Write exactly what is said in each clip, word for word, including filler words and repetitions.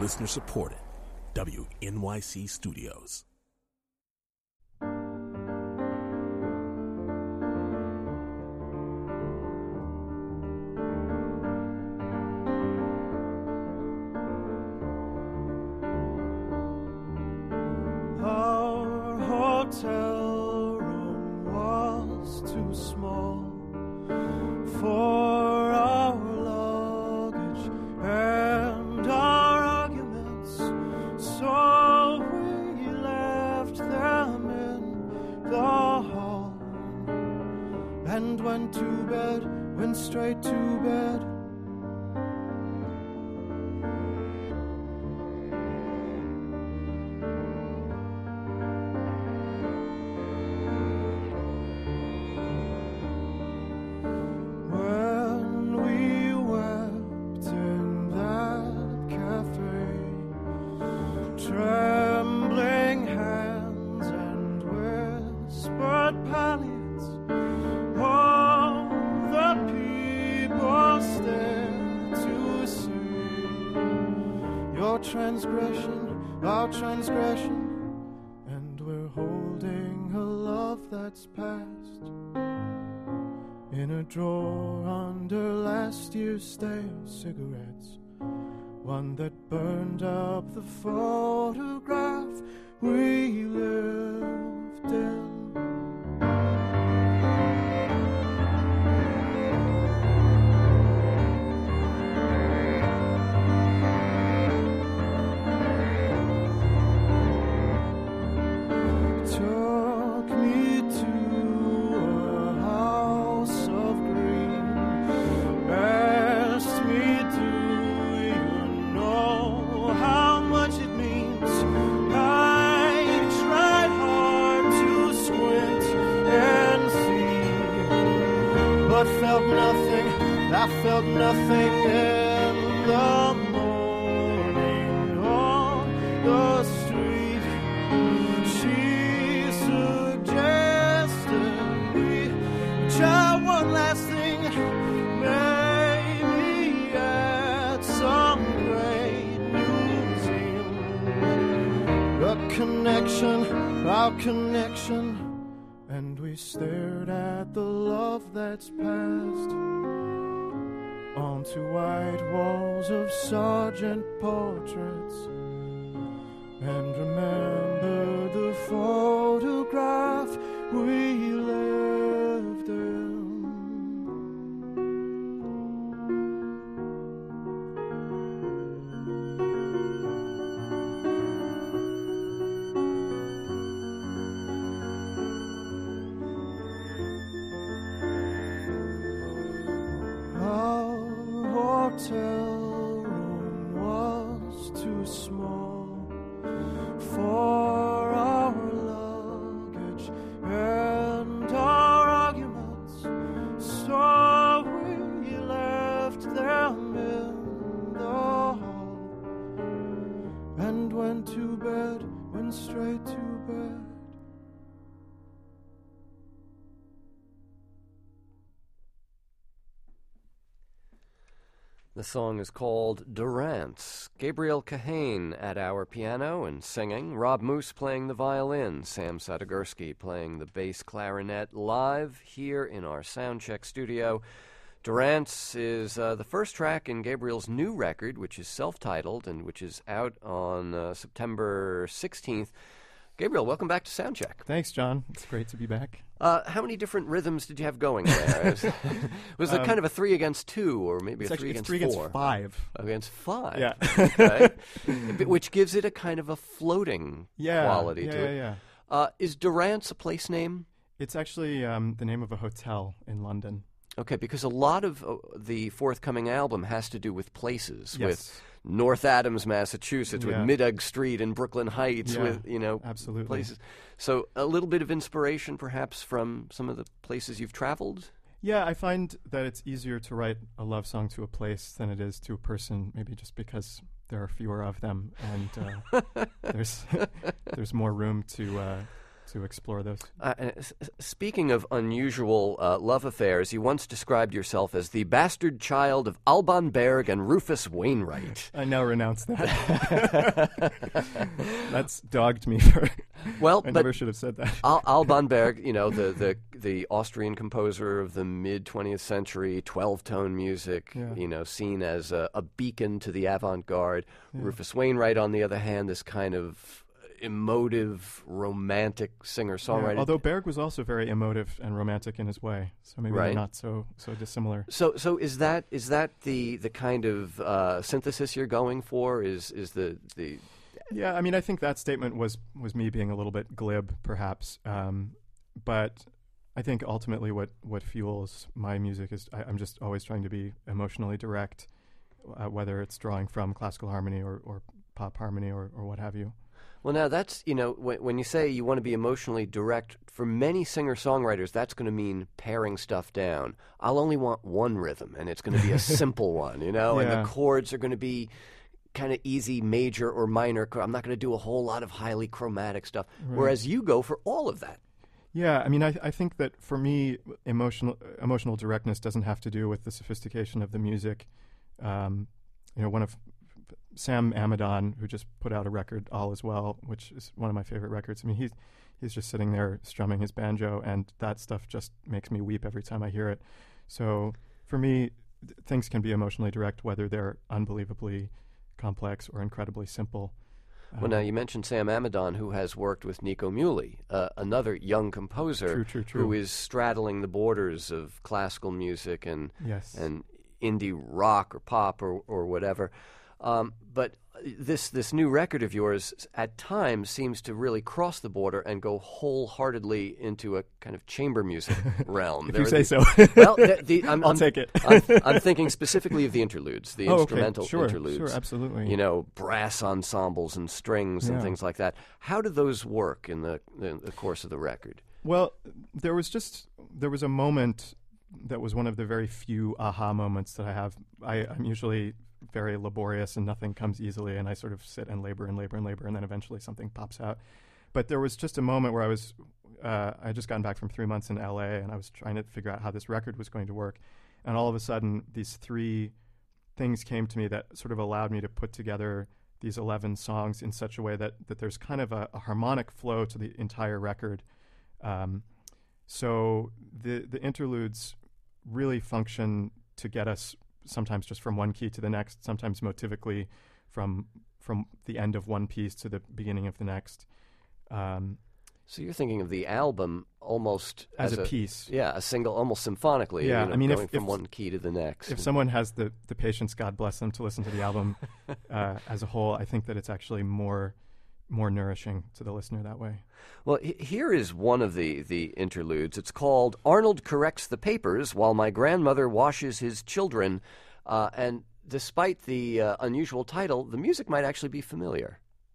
Listener supported. W N Y C Studios. Our hotel room was too small for our luggage and our arguments, so we left them in the hall and went to bed, went straight to bed. Trembling hands and whispered palliates, all the people stare to see your transgression, our transgression, and we're holding a love that's past in a drawer under last year's stale cigarettes. One that burned up the photograph we lived in. Took me to a house of green, asked me to but felt nothing, I felt nothing in the morning on the street. She suggested we try one last thing, maybe at some great museum. A connection, our connection. And we stared at the love that's passed onto white walls of sergeant portraits, and remembered the photograph we lived in. Hotel room was too small for our luggage and our arguments, so we left them in the hall and went to bed, went straight to bed. The song is called Durance. Gabriel Kahane at our piano and singing, Rob Moose playing the violin, Sam Sadegurski playing the bass clarinet, live here in our Soundcheck studio. Durance is uh, the first track in Gabriel's new record, which is self-titled and which is out on uh, September sixteenth. Gabriel, welcome back to Soundcheck. Thanks, John. It's great to be back. Uh, how many different rhythms did you have going there? Was it um, kind of a three against two, or maybe a three actually, against three four? Against five. Against five. Yeah. Okay. Which gives it a kind of a floating yeah, quality yeah, to yeah, it. Yeah. Uh, is Durance a place name? It's actually um, the name of a hotel in London. Okay, because a lot of uh, the forthcoming album has to do with places, yes. with North Adams, Massachusetts, yeah. with Mid-Egg Street and Brooklyn Heights, yeah, with, you know, absolutely. places. So a little bit of inspiration, perhaps, from some of the places you've traveled? Yeah, I find that it's easier to write a love song to a place than it is to a person, maybe just because there are fewer of them, and uh, there's there's more room to uh, to explore those. Uh, and s- s- speaking of unusual uh, love affairs, you once described yourself as the bastard child of Alban Berg and Rufus Wainwright. I now renounce that. That's dogged me for. Well, I but never should have said that. Al- Alban Berg, you know, the, the, the Austrian composer of the mid-twentieth century, twelve-tone music, Yeah. you know, seen as a, a beacon to the avant-garde. Yeah. Rufus Wainwright, on the other hand, this kind of emotive, romantic singer-songwriter. Yeah, although Berg was also very emotive and romantic in his way, so maybe Right. they're not so so dissimilar. So, so is that is that the the kind of uh, synthesis you're going for? Is is the the Yeah, I mean, I think that statement was was me being a little bit glib, perhaps. Um, but I think ultimately, what what fuels my music is I, I'm just always trying to be emotionally direct, uh, whether it's drawing from classical harmony or, or pop harmony or, or what have you. Well, now that's, you know, when, when you say you want to be emotionally direct, for many singer-songwriters, that's going to mean paring stuff down. I'll only want one rhythm, and it's going to be a simple one, you know, and Yeah. the chords are going to be kind of easy major or minor. chord- I'm not going to do a whole lot of highly chromatic stuff, whereas you go for all of that. Yeah, I mean, I I think that for me, emotional emotional directness doesn't have to do with the sophistication of the music. Um, you know, one of Sam Amadon, who just put out a record, All Is Well, which is one of my favorite records. I mean, he's he's just sitting there strumming his banjo, and that stuff just makes me weep every time I hear it. So for me, th- things can be emotionally direct, whether they're unbelievably complex or incredibly simple. Well, now you mentioned Sam Amadon, who has worked with Nico Muhly, uh, another young composer True, true, true. who is straddling the borders of classical music and Yes. and indie rock or pop or or whatever. Um, but this this new record of yours at times seems to really cross the border and go wholeheartedly into a kind of chamber music realm. If There you are say the- so. Well, the, the, I'm, I'll I'm, take it. I'm, I'm thinking specifically of the interludes, the Oh, okay. instrumental Sure, interludes. sure, absolutely. You know, brass ensembles and strings and Yeah. things like that. How do those work in the, in the course of the record? Well, there was just there was a moment that was one of the very few aha moments that I have. I, I'm usually very laborious and nothing comes easily, and I sort of sit and labor and labor and labor, and then eventually something pops out. But there was just a moment where I was uh, I had just gotten back from three months in L A, and I was trying to figure out how this record was going to work, and all of a sudden these three things came to me that sort of allowed me to put together these eleven songs in such a way that that there's kind of a, a harmonic flow to the entire record. Um, so the the interludes really function to get us sometimes just from one key to the next, sometimes motivically from from the end of one piece to the beginning of the next. Um, So you're thinking of the album almost as, as, a, piece. Yeah, a single, almost symphonically. Yeah, you know, I mean, if- going from if- one key to the next. If someone has the, the patience, God bless them, to listen to the album uh, as a whole, I think that it's actually more more nourishing to the listener that way. Well, h- here is one of the, the interludes. It's called Arnold Corrects the Papers While My Grandmother Washes His Children. Uh, and despite the uh, unusual title, the music might actually be familiar.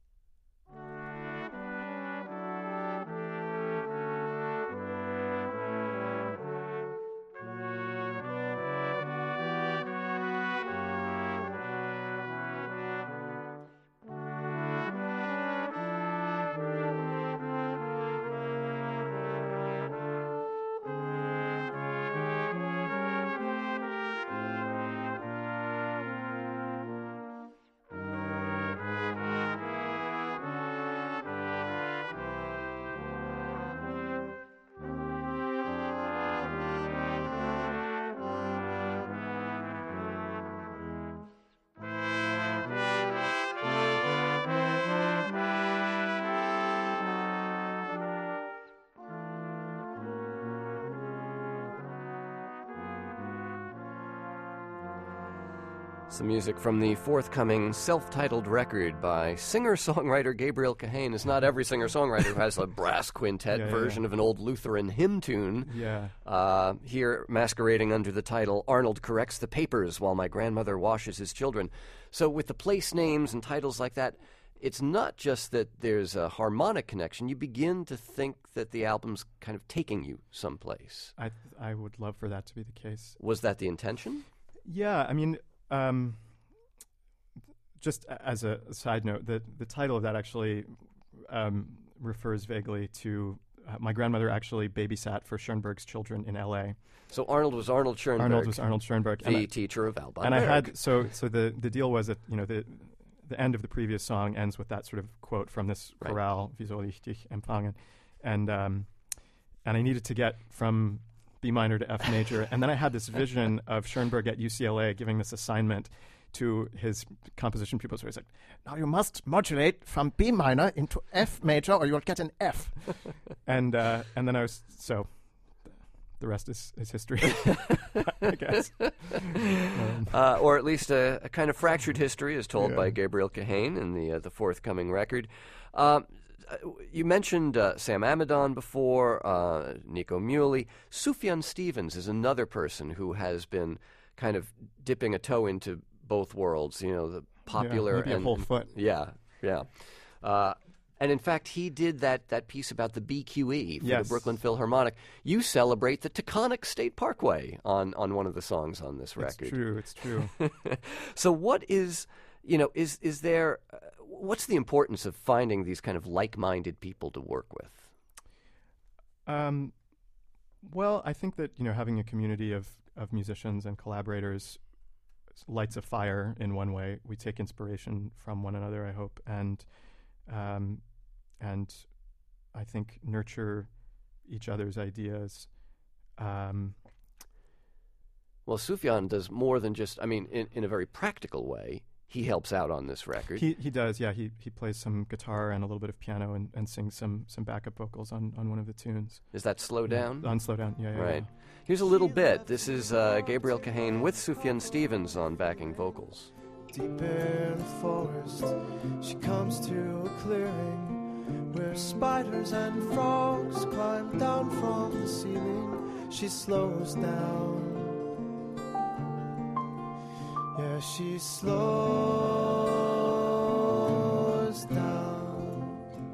It's the music from the forthcoming self-titled record by singer-songwriter Gabriel Kahane. It's not every singer-songwriter who has a brass quintet Yeah, yeah, version yeah. of an old Lutheran hymn tune. Yeah. Uh, here, masquerading under the title, Arnold Corrects the Papers While My Grandmother Washes His Children. So with the place names and titles like that, it's not just that there's a harmonic connection. You begin to think that the album's kind of taking you someplace. I I would love for that to be the case. Was that the intention? Yeah, I mean, um, just a- as a side note, the the title of that actually um, refers vaguely to uh, my grandmother actually babysat for Schoenberg's children in L A. So Arnold was Arnold Schoenberg. Arnold was Arnold Schoenberg. The and I, teacher of Alban And Berg. I had, so so the, the deal was that, you know, the the end of the previous song ends with that sort of quote from this Right. chorale, Wie soll ich dich empfangen? And, um, and I needed to get from B minor to F major. And then I had this vision of Schoenberg at U C L A giving this assignment to his composition pupils where he's like, now you must modulate from B minor into F major or you'll get an F. and uh, and then I was, so the rest is, is history, I guess. Um, uh, or at least a, a kind of fractured history as told Yeah. by Gabriel Kahane in the uh, the forthcoming record. Um, you mentioned uh, Sam Amidon before, uh, Nico Muhly. Sufjan Stevens is another person who has been kind of dipping a toe into both worlds, you know, the popular yeah, maybe and a whole foot. yeah, yeah. Uh, and in fact, he did that, that piece about the B Q E for Yes. the Brooklyn Philharmonic. You celebrate the Taconic State Parkway on, on one of the songs on this record. It's true, it's true. So what is, you know, is is there, uh, what's the importance of finding these kind of like-minded people to work with? Um, well, I think that, you know, having a community of, of musicians and collaborators lights a fire in one way. We take inspiration from one another, I hope, and um, and I think nurture each other's ideas. Um, Well, Sufjan does more than just, I mean, in, in a very practical way, he helps out on this record. he he does, yeah. He he plays some guitar and a little bit of piano and, and sings some some backup vocals on, on one of the tunes. Is that Slow Down? On Slow Down, yeah, yeah. Right. yeah. Here's a little bit. This is uh, Gabriel Kahane with Sufjan Stevens on backing vocals. Deep in the forest, she comes to a clearing where spiders and frogs climb down from the ceiling. She slows down. Yeah, she slows down.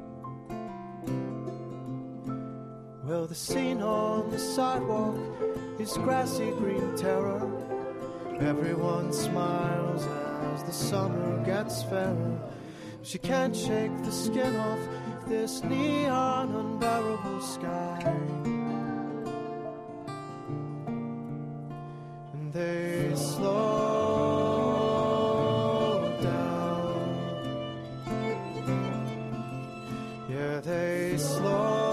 Well, the scene on the sidewalk is grassy green terror. Everyone smiles as the summer gets fairer. She can't shake the skin off this neon unbearable sky. And they slow down. Yeah, they slow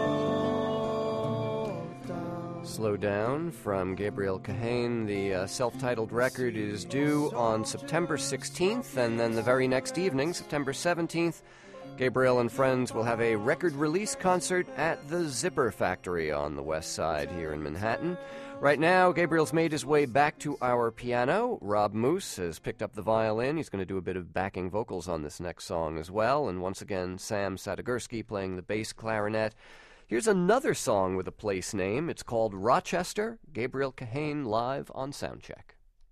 down. Slow Down from Gabriel Kahane. The uh, self-titled record is due on September sixteenth, and then the very next evening, September seventeenth, Gabriel and friends will have a record release concert at the Zipper Factory on the west side here in Manhattan. Right now, Gabriel's made his way back to our piano. Rob Moose has picked up the violin. He's going to do a bit of backing vocals on this next song as well. And once again, Sam Satigersky playing the bass clarinet. Here's another song with a place name. It's called Rochester. Gabriel Kahane live on Soundcheck.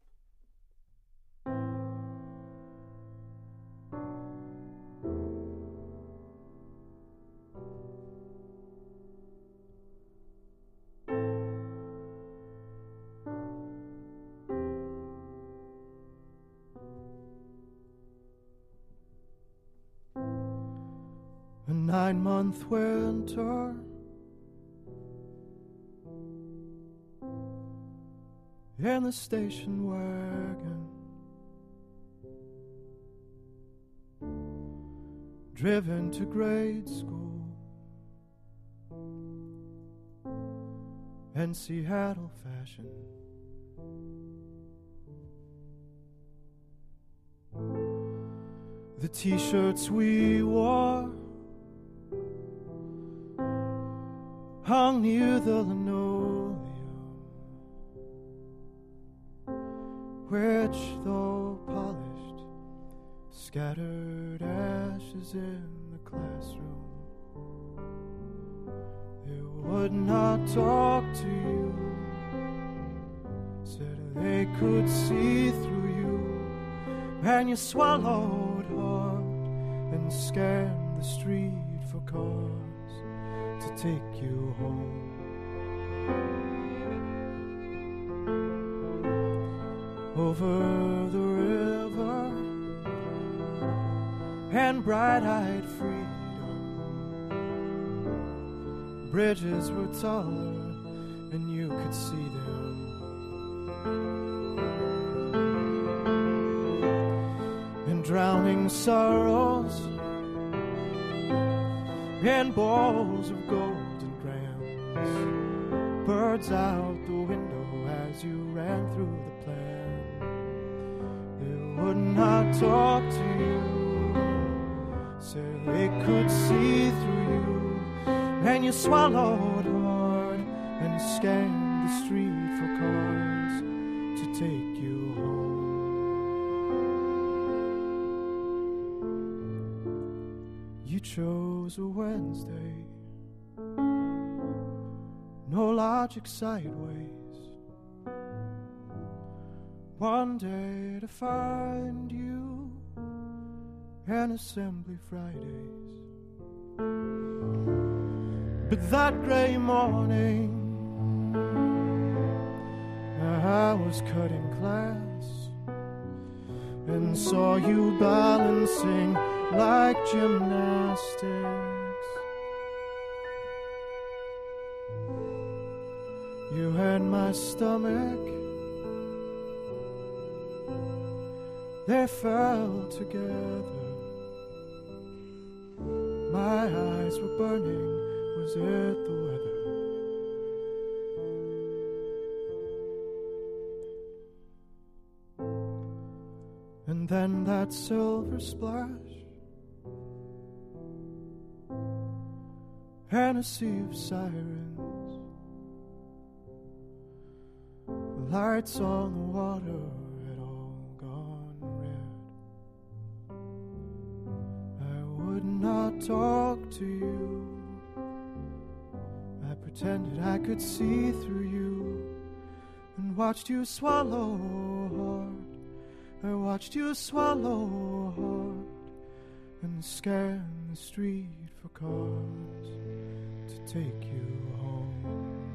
A nine-month winter, in the station wagon, driven to grade school in Seattle fashion. The t-shirts we wore hung near the linoleum, which, though polished, scattered ashes in the classroom. They would not talk to you, said they could see through you, and you swallowed hard and scanned the street for cars to take you home. Over the river and bright-eyed freedom, bridges were taller and you could see them. And drowning sorrows and balls of golden grams, birds out the window as you ran through the plan. They would not talk to you, said they could see through you, and you swallowed hard and scanned the street for cars to take you home. You chose a Wednesday, no logic sideways, one day to find you, and Assembly Fridays. But that gray morning, I was cutting class and saw you balancing like gymnastics. You had my stomach, they fell together. My eyes were burning, was it the weather? And then that silver splash and a sea of sirens, the lights on the water had all gone red. I would not talk to you, I pretended I could see through you, and watched you swallow hard. I watched you swallow hard and scan the street for cars to take you home.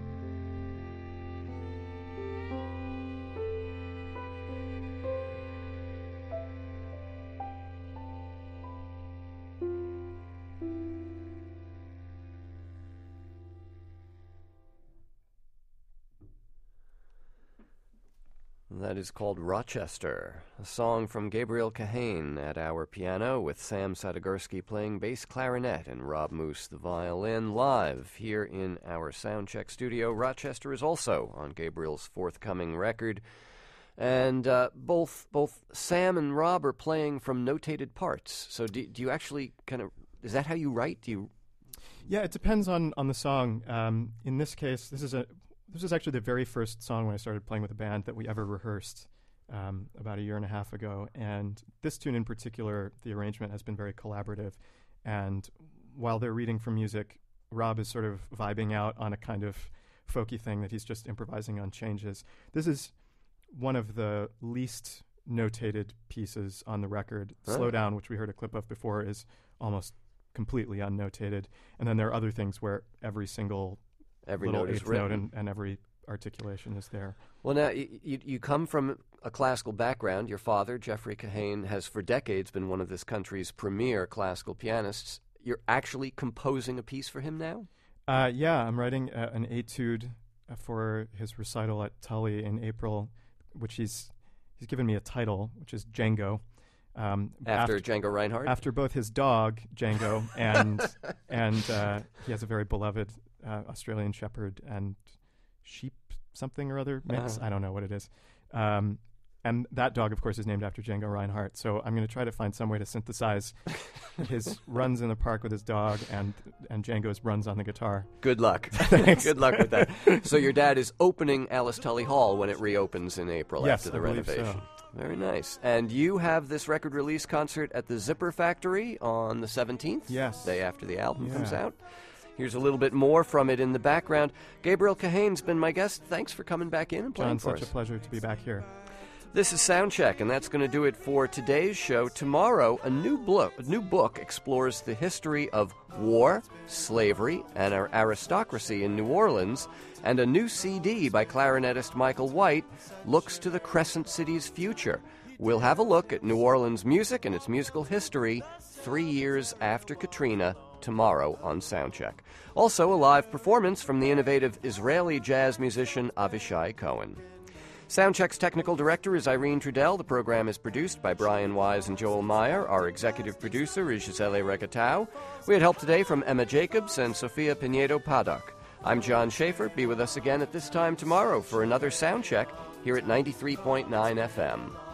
That is called Rochester, a song from Gabriel Kahane at our piano with Sam Sadagursky playing bass clarinet and Rob Moose the violin live here in our Soundcheck studio. Rochester is also on Gabriel's forthcoming record, and uh, both both Sam and Rob are playing from notated parts. So do, do you actually kind of, is that how you write? Do you? Yeah, it depends on, on the song. Um, in this case, this is a This was actually the very first song when I started playing with a band that we ever rehearsed um, about a year and a half ago. And this tune in particular, the arrangement has been very collaborative. And while they're reading from music, Rob is sort of vibing out on a kind of folky thing that he's just improvising on changes. This is one of the least notated pieces on the record. Huh? Slow Down, which we heard a clip of before, is almost completely unnotated. And then there are other things where every single Every little note is eighth written. note and, and every articulation is there. Well, now, you, you, you come from a classical background. Your father, Jeffrey Kahane, has for decades been one of this country's premier classical pianists. You're actually composing a piece for him now? Uh, yeah, I'm writing uh, an etude uh, for his recital at Tully in April, which he's he's given me a title, which is Django. Um, After, after Django Reinhardt? After both his dog, Django, and and uh, he has a very beloved uh, Australian Shepherd and sheep something or other mix. Uh-huh. I don't know what it is. Um, and that dog, of course, is named after Django Reinhardt. So I'm going to try to find some way to synthesize his runs in the park with his dog and and Django's runs on the guitar. Good luck. Thanks. Good luck with that. So your dad is opening Alice Tully Hall when it reopens in April Yes, after the I believe renovation. so. Very nice. And you have this record release concert at the Zipper Factory on the seventeenth? Yes. Day after the album Yeah. comes out. Here's a little bit more from it in the background. Gabriel Kahane's been my guest. Thanks for coming back in and playing John, for such us. a pleasure to be back here. This is Soundcheck, and that's going to do it for today's show. Tomorrow, a new, book, a new book explores the history of war, slavery, and our aristocracy in New Orleans, and a new C D by clarinetist Michael White looks to the Crescent City's future. We'll have a look at New Orleans music and its musical history three years after Katrina tomorrow on Soundcheck. Also, a live performance from the innovative Israeli jazz musician Avishai Cohen. Soundcheck's technical director is Irene Trudell. The program is produced by Brian Wise and Joel Meyer. Our executive producer is Gisele Regatau. We had help today from Emma Jacobs and Sofia Pinedo-Paddock. I'm John Schaefer. Be with us again at this time tomorrow for another Soundcheck here at ninety-three point nine F M.